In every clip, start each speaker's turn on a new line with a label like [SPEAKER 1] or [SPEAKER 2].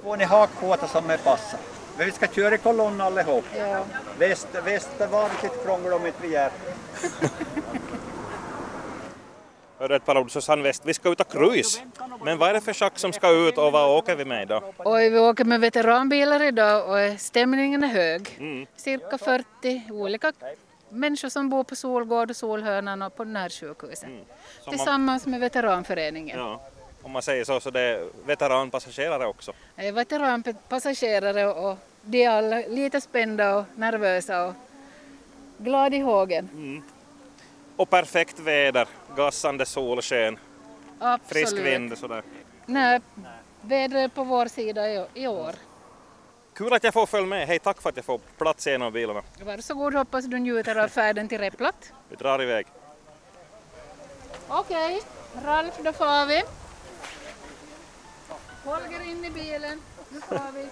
[SPEAKER 1] får ni hakpåtar som är passa. Men vi ska köra i kolonn allihop.
[SPEAKER 2] Ja.
[SPEAKER 1] Väster var lite krångel om inte vi är.
[SPEAKER 3] Hörde ett par ord Susanne West. Vi ska ut och cruise. Men vad är det för schack som ska ut och vad åker vi med idag?
[SPEAKER 2] Oj, vi åker med veteranbilar idag och stämningen är hög. Cirka 40 olika människor som bor på Solgård och Solhörnan och på närsjukhuset. Tillsammans med veteranföreningen.
[SPEAKER 3] Ja, om man säger så det är veteranpassagerare också.
[SPEAKER 2] Jag är veteranpassagerare och de är alla lite spända och nervösa och glada i hågen.
[SPEAKER 3] Och perfekt väder, gassande solsken,
[SPEAKER 2] Absolut.
[SPEAKER 3] frisk vind sådär.
[SPEAKER 2] Nej, vädret är på vår sida i år.
[SPEAKER 3] Kul att jag får följa med. Hej, tack för att jag får plats i en av bilarna.
[SPEAKER 2] Varsågod, hoppas du njuter av färden till Replatt.
[SPEAKER 3] Vi drar iväg.
[SPEAKER 2] Okej, Ralf, då får vi. Holger in i bilen, nu får vi.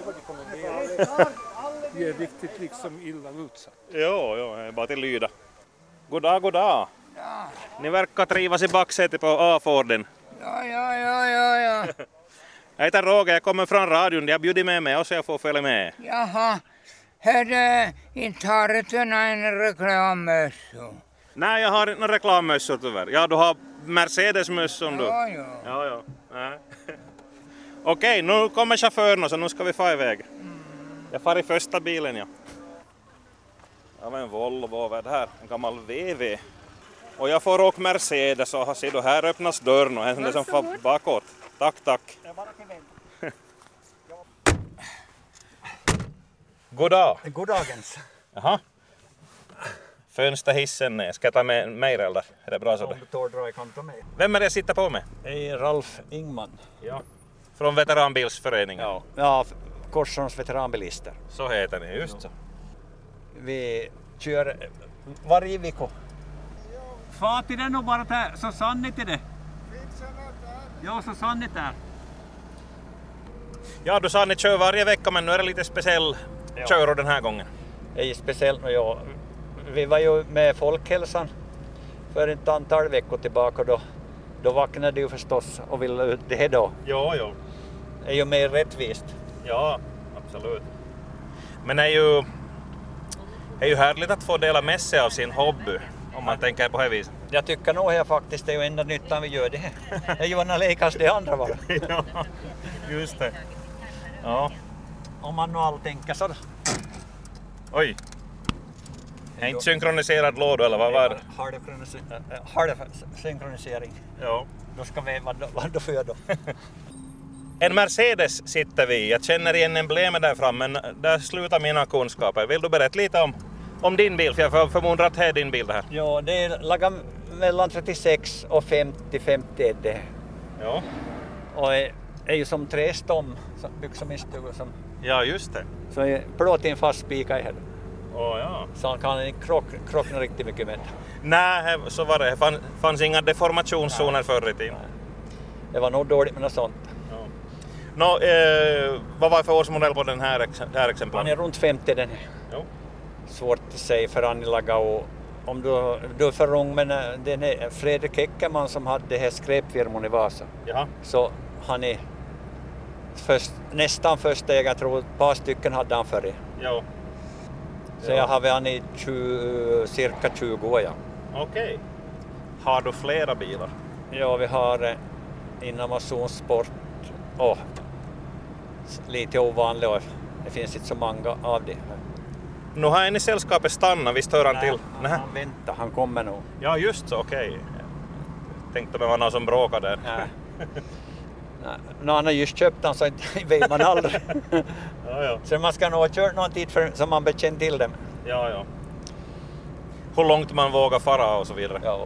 [SPEAKER 4] Vi är riktigt liksom illa utsatt.
[SPEAKER 3] Jo, det är bara till lyda. God dag. Ja. Ni verkar trivas i baksätet på A-Forden.
[SPEAKER 5] Ja.
[SPEAKER 3] Jag heter Roger, jag kommer från radion. Jag bjuder med mig och så jag får följa med.
[SPEAKER 5] Jaha, här inte har du en reklammössa.
[SPEAKER 3] Nej, jag har inte några reklammössor tyvärr. Ja, du har Mercedes-mössan du. Ja. Nej. Okej, nu kommer chauffören så nu ska vi få iväg. Jag far i första bilen, ja. Jag har en Volvo, vad är det här? En gammal VW. Och jag får åka Mercedes och ser du här öppnas dörren och en som får bakåt. Tack. God dag.
[SPEAKER 1] Goddagens.
[SPEAKER 3] Jaha. Fönsterhissen ner. Ska jag ta med mig eller? Är det bra så?
[SPEAKER 1] Om du tar dra i kant med.
[SPEAKER 3] Vem är det jag sitter på med?
[SPEAKER 1] Det är Ralf Ingman.
[SPEAKER 3] Ja. Från veteranbilsföreningen?
[SPEAKER 1] Ja, Korsholms veteranbilister.
[SPEAKER 3] Så heter ni, just så.
[SPEAKER 1] Vi kör varje vecka.
[SPEAKER 6] Far till den och bara där, så sannigt är det. Ja, så sannigt där.
[SPEAKER 3] Ja, du sa att ni kör varje vecka men nu är det lite speciell kör den här gången.
[SPEAKER 1] Det är speciellt. Ja, vi var ju med Folkhälsan för ett antal veckor tillbaka då vaknade du förstås och ville ut det då.
[SPEAKER 3] Jo.
[SPEAKER 1] Det är ju mer rättvist.
[SPEAKER 3] Ja, absolut. Men det är ju härligt att få dela med sig av sin hobby om man tänker på det viset.
[SPEAKER 1] Jag tycker nog här faktiskt det är ju enda nyttan vi gör det här. Det är ju när lekas det andra bara.
[SPEAKER 3] Ja, just det. Ja.
[SPEAKER 1] Om man nu all tänker så.
[SPEAKER 3] Oj. Är inte synkroniserad låda eller vad var det?
[SPEAKER 1] Halv synkronisering.
[SPEAKER 3] Ja.
[SPEAKER 1] Då ska vi vad då för då.
[SPEAKER 3] En Mercedes sitter vi. Jag känner igen emblemet där framme men där slutar mina kunskaper. Vill du berätta lite om din bil? För jag förmodar att det är din bil det här.
[SPEAKER 1] Ja, det är lagat mellan 36 och 50 det.
[SPEAKER 3] Ja.
[SPEAKER 1] Och det är ju som trästom som byggs som en stuga som.
[SPEAKER 3] Ja, just det.
[SPEAKER 1] Så är plåten fast spika i här.
[SPEAKER 3] Ja.
[SPEAKER 1] Så han kan inte krocka riktigt mycket med.
[SPEAKER 3] Nej, så var det. Fanns inga deformationszoner förr i tiden.
[SPEAKER 1] Det var nog dåligt med något sånt.
[SPEAKER 3] Nå, vad var för årsmodell på den här exemplaren?
[SPEAKER 1] Han är runt 50 den här.
[SPEAKER 3] Jo.
[SPEAKER 1] Svårt att säga för han är lagat och om du är för ung men den är Fredrik Eckerman som hade det här skräpfirmon i Vasa.
[SPEAKER 3] Jaha.
[SPEAKER 1] Så han är nästan första ägare, jag tror ett par stycken hade han för det.
[SPEAKER 3] Jo.
[SPEAKER 1] Så jag har han i cirka 20 år. Ja.
[SPEAKER 3] Okej. Har du flera bilar?
[SPEAKER 1] Ja, vi har innovationssport och lite ovanligt och det finns inte så många av det.
[SPEAKER 3] Nu har en i sällskapet stannat, visst hör han till?
[SPEAKER 1] Nej, han väntar, han kommer nog.
[SPEAKER 3] Ja, just så, okej. Tänkte det var någon som bråkar där.
[SPEAKER 1] Nej. Han har just köpt den så inte vet man aldrig.
[SPEAKER 3] Ja.
[SPEAKER 1] Så man ska nog ha kört någon tid så man bekänner till dem.
[SPEAKER 3] Ja. Hur långt man vågar fara och så vidare.
[SPEAKER 1] Ja.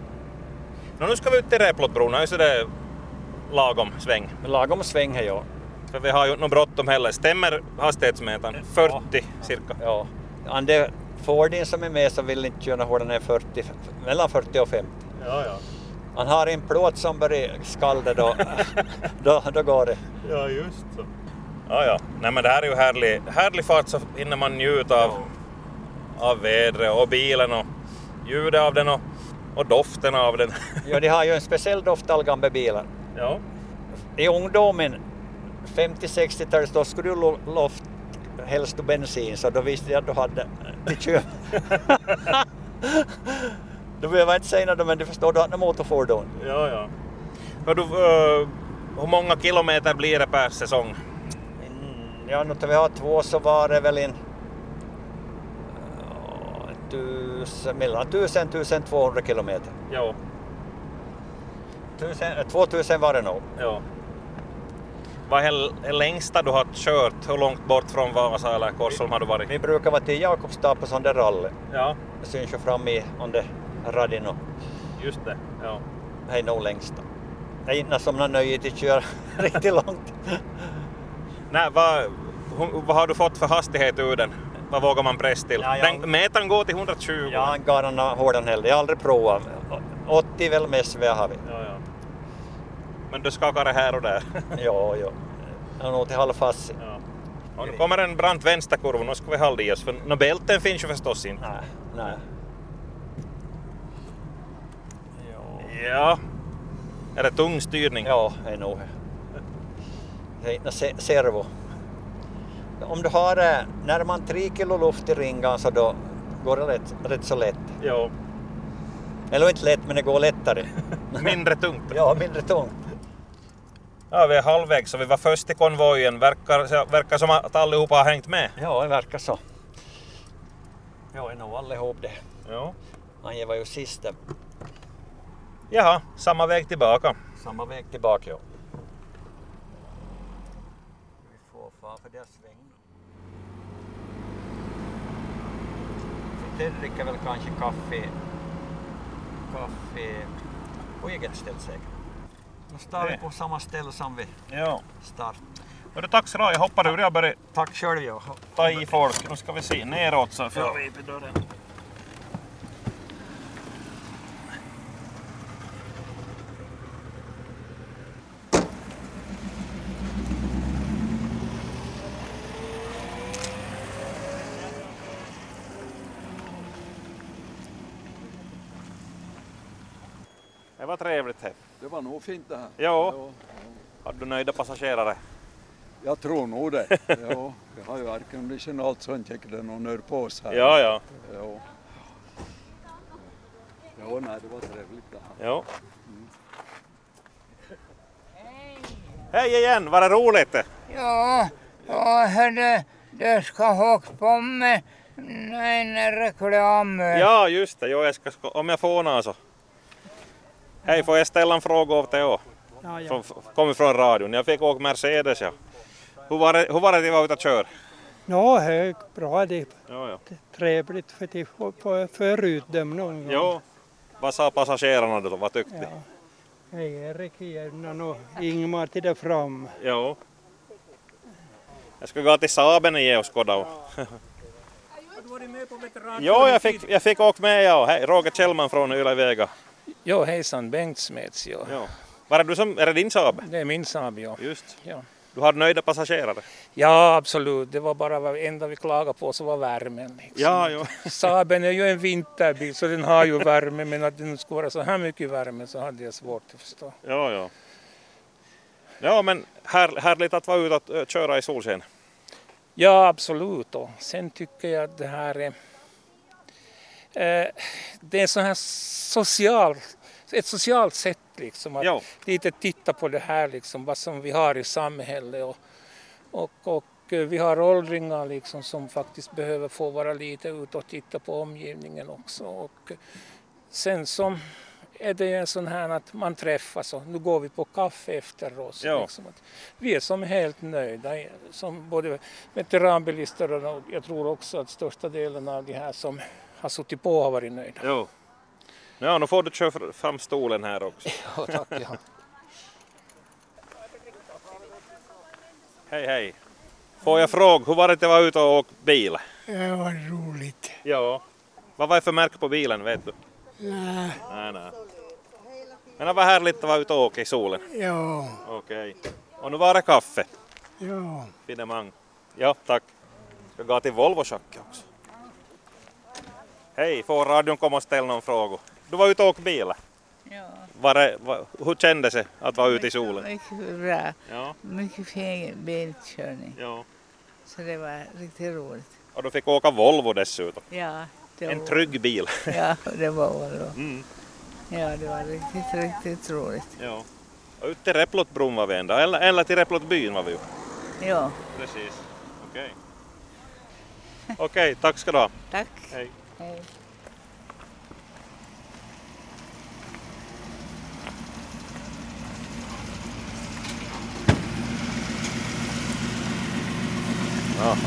[SPEAKER 3] Nu ska vi ut till Replottbron, är så det lagom sväng.
[SPEAKER 1] Lagom sväng här, ja.
[SPEAKER 3] För vi har ju något bråttom heller. Stämmer hastighetsmätaren? 40 cirka.
[SPEAKER 1] Ja. Det Fordin som är med så vill inte köra hårdare än 40, mellan 40 och 50.
[SPEAKER 3] Ja.
[SPEAKER 1] Han har en plåt som börjar skalda då går det.
[SPEAKER 3] Ja, just så. Ja. Nej, men det här är ju härlig fart så hinner man njuta av vädret och bilen och ljudet av den och doften av den.
[SPEAKER 1] Ja, de har ju en speciell doft all gamla bilar.
[SPEAKER 3] Ja.
[SPEAKER 1] I ungdomen 50-60-talet då skulle du loft helst och bensin, så då visste jag att du hade till köp. Då behöver jag inte säga något, men du förstår, du hade motorfordon.
[SPEAKER 3] Ja. Hör du, hur många kilometer blir det per säsong?
[SPEAKER 1] Ja, när vi har 2 så var det väl mellan 1000 och 1200 kilometer.
[SPEAKER 3] Ja.
[SPEAKER 1] 2000 var det nog.
[SPEAKER 3] Ja. Vad är längsta du har kört? Hur långt bort från Vasa eller Korsholm har du varit?
[SPEAKER 1] Vi brukar vara till Jakobstad på sån där rally.
[SPEAKER 3] Ja,
[SPEAKER 1] Det syns ju fram i on det radin.
[SPEAKER 3] just det. Ja.
[SPEAKER 1] Det är nog längsta. Det är inte som någon nöje till att köra riktigt långt.
[SPEAKER 3] Nej, vad har du fått för hastighet ur den? Vad vågar man press till?
[SPEAKER 1] Ja,
[SPEAKER 3] Mätaren går till 120.
[SPEAKER 1] Ja, han går den hårdan heller. Jag har aldrig provat. 80 väl mest vi har vi.
[SPEAKER 3] Ja. Men du skakar det här och där.
[SPEAKER 1] Ja. Jag har nog till halvfassi.
[SPEAKER 3] Ja. Och nu kommer en brant vänsterkurva, nu ska vi hålla i oss. För bälten finns ju förstås inte.
[SPEAKER 1] Nej.
[SPEAKER 3] Ja. Är det tung styrning?
[SPEAKER 1] Ja, det är nog. Det är inte servo. Om du har närmare 3 kilo luft i ringan så då går det rätt så lätt.
[SPEAKER 3] Ja.
[SPEAKER 1] Eller inte lätt, men det går lättare.
[SPEAKER 3] Mindre tungt.
[SPEAKER 1] Ja, mindre tungt.
[SPEAKER 3] Ja, vi är halvvägs så vi var först i konvojen. Verkar som att allihopa har hängt med.
[SPEAKER 1] Ja, det verkar så. Ja, det är nog allihop det.
[SPEAKER 3] Ja.
[SPEAKER 1] Han var ju sista.
[SPEAKER 3] Jaha, samma väg tillbaka.
[SPEAKER 1] Samma väg tillbaka, ja. Vi får fara för deras sväng. Det dricker väl kanske kaffe på eget ställe säkert. Nu står vi på samma ställe som vi
[SPEAKER 3] Ja.
[SPEAKER 1] start.
[SPEAKER 3] Hörru, tack så jag hoppar ur. Jag börjar
[SPEAKER 1] Tack själv, ja.
[SPEAKER 3] ta i folk. Nu ska vi se neråt så får vi upp i dörren. Det var trevligt här.
[SPEAKER 4] Det var nog fint det här.
[SPEAKER 3] Ja. Har du nöjda passagerare?
[SPEAKER 4] Jag tror nog det. Ja, jag har ju aircondition och allt sånt, jag kan nog nöjd på oss här.
[SPEAKER 3] Ja.
[SPEAKER 4] Ja, nej, det var trevligt det här.
[SPEAKER 3] Ja. Hej igen, var det roligt?
[SPEAKER 5] Ja, hörde, du ska hocka på med en reklam.
[SPEAKER 3] Ja, just det. Jo, om jag får något så. Hej, får jag ställa en fråga åt dig också?
[SPEAKER 7] Ja.
[SPEAKER 3] Kommer från radion. Jag fick åka Mercedes. Ja. Hur var det att vara ute och köra?
[SPEAKER 7] Ja, det är bra. Det är
[SPEAKER 3] Ja.
[SPEAKER 7] trevligt för de får förut dem någon gång.
[SPEAKER 3] Jo. Vad sa passagerarna då? Vad tyckte de?
[SPEAKER 7] Ja. Erik gärna och Ingmar till där fram.
[SPEAKER 3] Jo. Jag ska gå till Saaben och ge oss skåda.
[SPEAKER 6] Har du varit med på veteran?
[SPEAKER 3] Jo, jag fick åka med. Ja. Hej, Roger Kjellman från Yle-Vega.
[SPEAKER 8] Jo, hejsan, Bengt Smeds. Jo.
[SPEAKER 3] Ja. Är det din Saab?
[SPEAKER 8] Det är min Saab, ja.
[SPEAKER 3] Just.
[SPEAKER 8] Ja.
[SPEAKER 3] Du har nöjda passagerare?
[SPEAKER 8] Ja, absolut. Det var bara det enda vi klagade på så var värmen. Liksom.
[SPEAKER 3] Ja.
[SPEAKER 8] Saaben är ju en vinterbil så den har ju värme, men att den skulle vara så här mycket värme så hade jag svårt att förstå.
[SPEAKER 3] Ja. Ja, men härligt att vara ute och köra i solsken.
[SPEAKER 8] Ja, absolut. Och sen tycker jag att det här är det är så här ett socialt sätt liksom att lite titta på det här liksom vad som vi har i samhället och vi har åldringar liksom som faktiskt behöver få vara lite ut och titta på omgivningen också och sen som är det en sån här att man träffas och nu går vi på kaffe efter oss. Liksom att vi är som helt nöjda som både veteranbilister och jag tror också att största delen av de här som har suttit på har varit nöjda.
[SPEAKER 3] Jo. Ja, nu får du köra fram stolen här också.
[SPEAKER 8] Ja, tack. Ja.
[SPEAKER 3] Hej. Får jag fråga, hur var det att vara ute och åka bil?
[SPEAKER 9] Det var roligt.
[SPEAKER 3] Ja. Vad var det för märke på bilen, vet du?
[SPEAKER 9] Nej.
[SPEAKER 3] Men det var härligt att vara ute och åka i solen.
[SPEAKER 9] Ja.
[SPEAKER 3] Okej. Och nu var det kaffe.
[SPEAKER 9] Ja.
[SPEAKER 3] Finemang. Ja, tack. Ska gå till Volvo-schack också. Hej, får radion komma och ställa någon fråga? Du var ute och åka bil?
[SPEAKER 5] Ja.
[SPEAKER 3] Hur kändes det att vara ute i solen?
[SPEAKER 5] Mycket bra.
[SPEAKER 3] Ja.
[SPEAKER 5] Mycket fin bilkörning.
[SPEAKER 3] Ja.
[SPEAKER 5] Så det var riktigt roligt.
[SPEAKER 3] Och du fick åka Volvo dessutom.
[SPEAKER 5] Ja, det
[SPEAKER 3] En
[SPEAKER 5] var,
[SPEAKER 3] trygg bil.
[SPEAKER 5] ja, det var Volvo.
[SPEAKER 3] Mm.
[SPEAKER 5] Ja, det var riktigt roligt.
[SPEAKER 3] Ja. Och ut till Replotbron var vi ända, eller till Replotbyn var vi ju.
[SPEAKER 5] Ja.
[SPEAKER 3] Precis. Okej. Okej, tack ska du ha.
[SPEAKER 5] Tack.
[SPEAKER 3] Hej.
[SPEAKER 5] Hej.
[SPEAKER 3] Ja.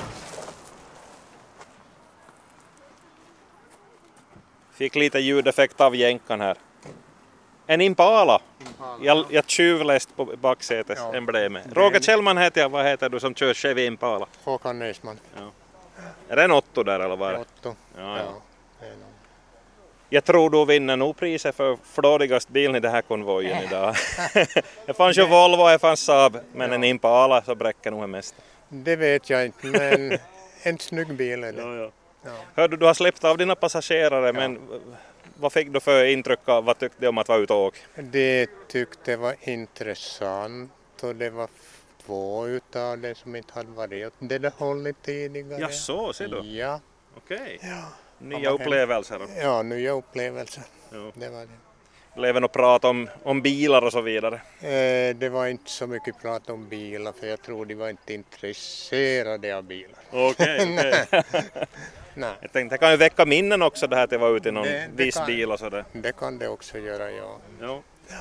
[SPEAKER 3] Fick lite ljudeffekt av jänkan här. En Impala. Jag tjuvläst på baksätet emblemet. Roger Kjellman heter jag. Vad heter du som kör Chevy Impala?
[SPEAKER 10] Håkan Nysman.
[SPEAKER 3] Ja. Är det en Otto där eller vad är det?
[SPEAKER 10] Otto.
[SPEAKER 3] Ja, ja.
[SPEAKER 10] Det är nog.
[SPEAKER 3] Jag tror du vinner nog priset för flådigast bilen i den här konvojen idag. Det fanns ju Volvo, det fanns Saab, men en Impala så bräcker nog det mesta.
[SPEAKER 10] Det vet jag inte, men en snygg bil är det.
[SPEAKER 3] Ja. Hörde du har släppt av dina passagerare, men vad fick du för intryck av, vad tyckte du om att vara ute och åka?
[SPEAKER 10] Det tyckte jag var intressant och det var 2 utav det som inte hade varit åt det där hållet tidigare.
[SPEAKER 3] Ja, så ser du?
[SPEAKER 10] Ja.
[SPEAKER 3] Okej.
[SPEAKER 10] Ja.
[SPEAKER 3] Nya upplevelser?
[SPEAKER 10] Ja, nya upplevelser.
[SPEAKER 3] Ja.
[SPEAKER 10] Det var det.
[SPEAKER 3] Blev det prat om bilar och så vidare?
[SPEAKER 10] Det var inte så mycket prat om bilar för jag tror de var inte intresserade av bilar.
[SPEAKER 3] Okej.
[SPEAKER 10] Nej.
[SPEAKER 3] Jag tänkte det kan ju väcka minnen också det här att jag var ute i någon viss bil och sådär.
[SPEAKER 10] Det kan det också göra, ja.
[SPEAKER 3] Ja.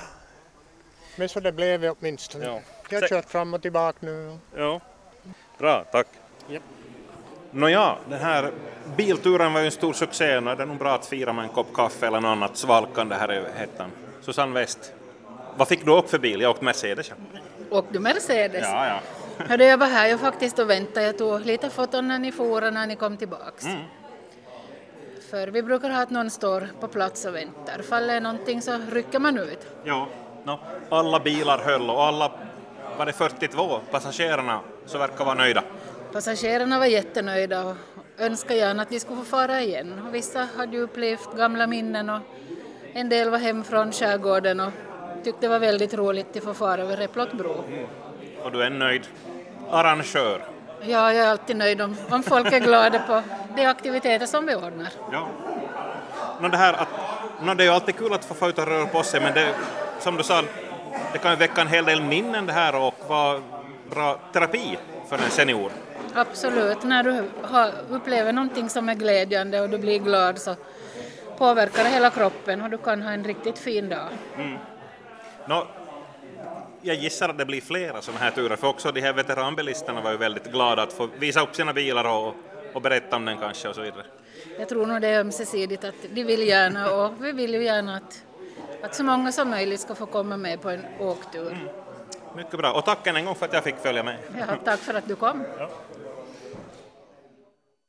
[SPEAKER 10] Men så det blev det åtminstone.
[SPEAKER 3] Ja.
[SPEAKER 10] Jag har kört fram och tillbaka nu.
[SPEAKER 3] Ja. Bra, tack.
[SPEAKER 10] Yep.
[SPEAKER 3] Nåja, den här bilturen var ju en stor succé. Nu är det nog bra att fira med en kopp kaffe eller något annat svalkande här i hettan. Susanne West, vad fick du åka för bil? Jag åkte Mercedes.
[SPEAKER 2] Och du Mercedes?
[SPEAKER 3] Ja.
[SPEAKER 2] Hörde jag var här faktiskt och väntade. Jag tog lite foton när ni for när ni kom tillbaks. För vi brukar ha att någon står på plats och väntar. Faller någonting så rycker man ut.
[SPEAKER 3] Ja, alla bilar höll och alla, var det 42 passagerarna så verkar vara nöjda.
[SPEAKER 2] Passagerarna var jättenöjda och önskade gärna att vi skulle få fara igen. Och vissa hade ju upplevt gamla minnen och en del var hem från skärgården och tyckte det var väldigt roligt att få fara över Replotbro.
[SPEAKER 3] Och du är en nöjd arrangör?
[SPEAKER 2] Ja, jag är alltid nöjd om folk är glada på de aktiviteter som vi ordnar.
[SPEAKER 3] Ja. Det är ju alltid kul att få ut och röra på sig, men det, som du sa, det kan ju väcka en hel del minnen det här och vara bra terapi för en senior.
[SPEAKER 2] Absolut, när du upplever någonting som är glädjande och du blir glad så påverkar det hela kroppen och du kan ha en riktigt fin dag.
[SPEAKER 3] Jag gissar att det blir flera sådana här turer, för också de här veteranbilisterna var ju väldigt glada att få visa upp sina bilar och berätta om den kanske och så vidare.
[SPEAKER 2] Jag tror nog det är ömsesidigt att de vill gärna och vi vill ju gärna att så många som möjligt ska få komma med på en åktur.
[SPEAKER 3] Mycket bra, och tack en gång för att jag fick följa med.
[SPEAKER 2] Ja, tack för att du kom.
[SPEAKER 3] Ja.